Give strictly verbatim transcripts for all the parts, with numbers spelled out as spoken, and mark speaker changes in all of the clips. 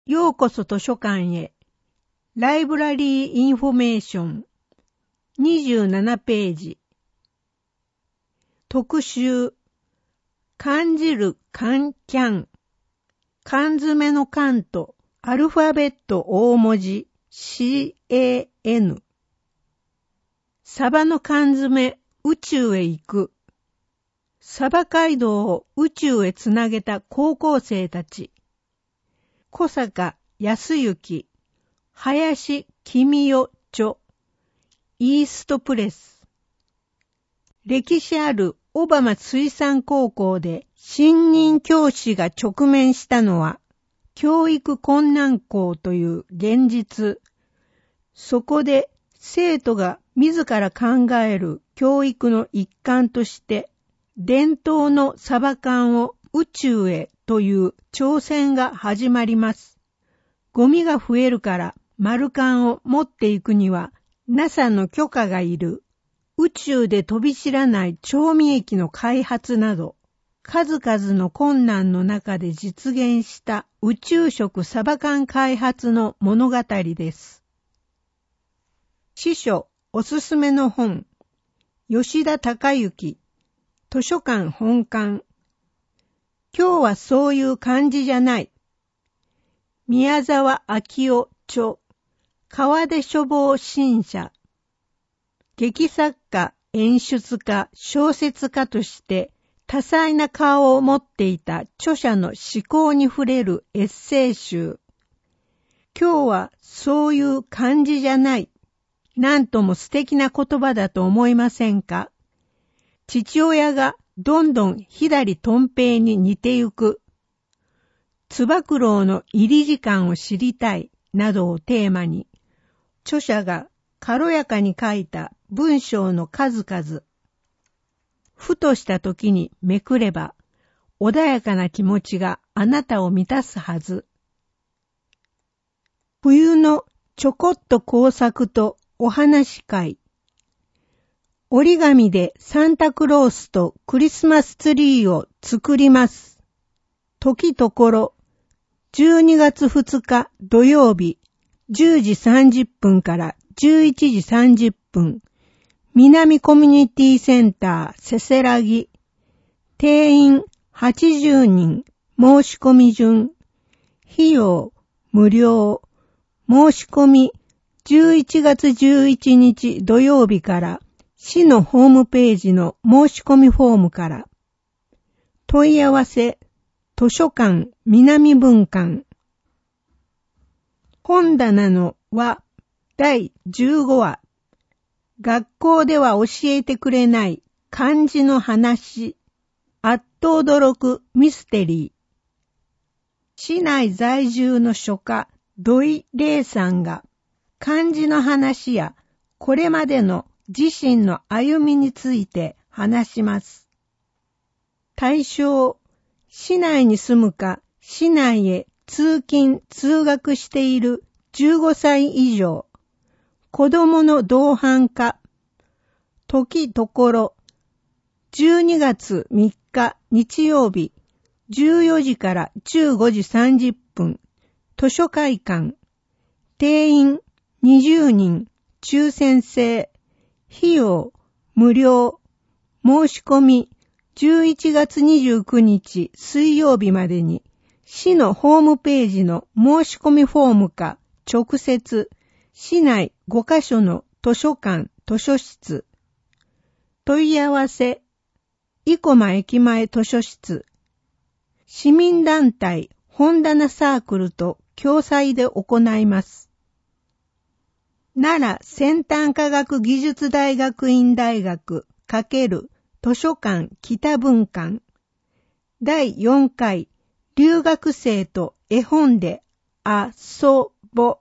Speaker 1: ようこそ図書館へ。ライブラリーインフォメーションにじゅうななページ。特集。感じるカンキャン。缶詰の缶とアルファベット大文字 シーエーエヌ。サバの缶詰宇宙へ行く。サバ街道を宇宙へつなげた高校生たち。小坂康之、林公代著、イーストプレス。歴史ある小浜水産高校で新任教師が直面したのは、教育困難校という現実。そこで生徒が自ら考える教育の一環として、伝統のサバ缶を宇宙へという挑戦が始まります。ゴミが増えるから丸缶を持っていくには ナサ の許可がいる。宇宙で飛び知らない調味液の開発など、数々の困難の中で実現した宇宙食サバ缶開発の物語です。司書おすすめの本、吉田孝之、図書館本館。今日はそういう感じじゃない。宮沢明夫著、川出書房新社。劇作家、演出家、小説家として多彩な顔を持っていた著者の思考に触れるエッセイ集。今日はそういう感じじゃない。なんとも素敵な言葉だと思いませんか？父親がどんどん左とん平に似てゆく。つば九郎の入り時間を知りたいなどをテーマに、著者が軽やかに書いた文章の数々。ふとした時にめくれば、穏やかな気持ちがあなたを満たすはず。冬のちょこっと工作とお話会。折り紙でサンタクロースとクリスマスツリーを作ります。時ところ、じゅうにがつふつか土曜日、じゅうじさんじゅっぷんからじゅういちじさんじゅっぷん、南コミュニティセンターせせらぎ。定員はちじゅうにん、申し込み順。費用無料。申し込みじゅういちがつじゅういちにち土曜日から市のホームページの申し込みフォームから。問い合わせ図書館南文館。本棚の和だいじゅうごわ。学校では教えてくれない漢字の話。あっと驚くミステリー。市内在住の書家土井玲さんが漢字の話やこれまでの自身の歩みについて話します。対象、市内に住むか市内へ通勤通学しているじゅうごさい以上。子供の同伴か。時ところ、じゅうにがつみっか日曜日、じゅうよじからじゅうごじさんじゅっぷん、図書会館。定員にじゅうにん、抽選制。費用無料。申し込みじゅういちがつにじゅうくにち水曜日までに市のホームページの申し込みフォームか直接市内ごかしょの図書館図書室。問い合わせ生駒駅前図書室。市民団体本棚サークルと共催で行います。奈良先端科学技術大学院大学×図書館北文館。だいよんかい留学生と絵本で遊ぼ。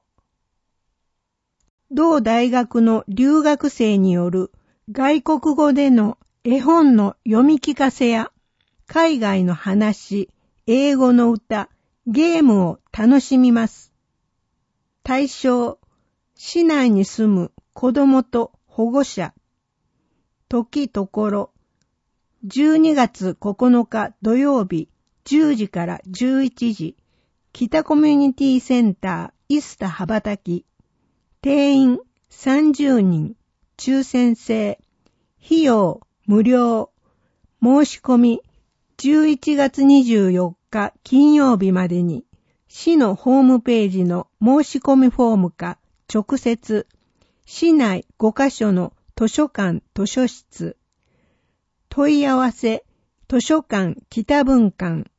Speaker 1: 同大学の留学生による外国語での絵本の読み聞かせや海外の話、英語の歌、ゲームを楽しみます。対象、市内に住む子供と保護者。時ところ、じゅうにがつここのか土曜日じゅうじからじゅういちじ、 北コミュニティセンターイスタ羽ばたき、定員さんじゅうにん、抽選制、費用無料、申し込みじゅういちがつにじゅうよっか金曜日までに、市のホームページの申し込みフォームか直接、市内ごカ所の図書館図書室、問い合わせ、図書館北文館、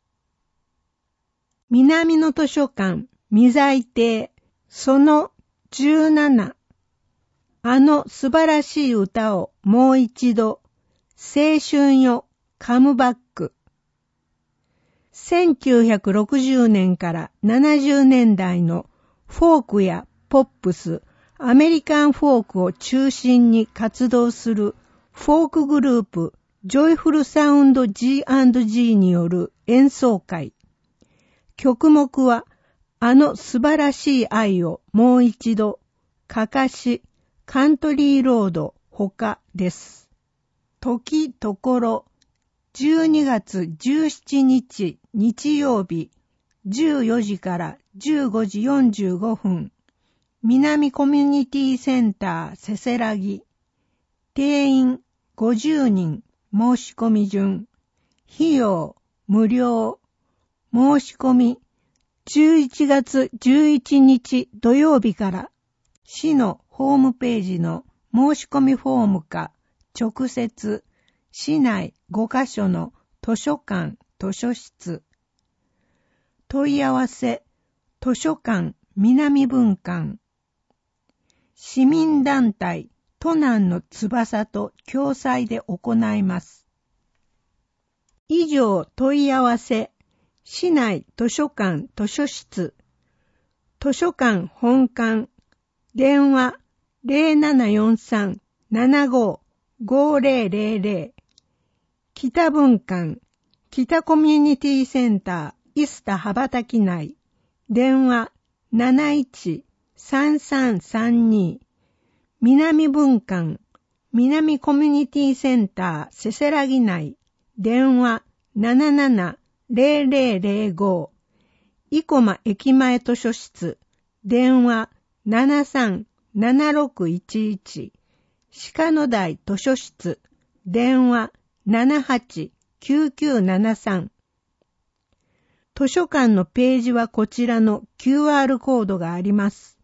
Speaker 1: 南の図書館未在邸、そのじゅうなな、あの素晴らしい歌をもう一度、青春よカムバック。せんきゅうひゃくろくじゅうねんからななじゅうねんだいのフォークやポップス、アメリカンフォークを中心に活動するフォークグループジョイフルサウンド ジーアンドジー による演奏会。曲目はあの素晴らしい愛をもう一度、かかし、カントリーロード他です。時ところじゅうにがつじゅうしちにち日曜日じゅうよじからじゅうごじよんじゅうごふん、南コミュニティセンターせせらぎ、定員ごじゅうにん、申し込み順、費用無料、申し込みじゅういちがつじゅういちにち土曜日から市のホームページの申し込みフォームか直接市内ごカ所の図書館図書室、問い合わせ図書館南文館、市民団体都南の翼と共催で行います。以上問い合わせ市内図書館図書室、図書館本館、電話 ゼロななよんさん ななご ごゼロゼロゼロ、北文館、北コミュニティセンターイスタ羽ばたき内、電話 なないち さんさんさんに、南文館、南コミュニティセンターせせらぎ内、電話 なななな ゼロゼロゼロご、生駒駅前図書室、電話 ななさん ななろくいちいち、鹿野台図書室、電話 ななはち きゅうきゅうななさん。図書館のページはこちらの キューアール コードがあります。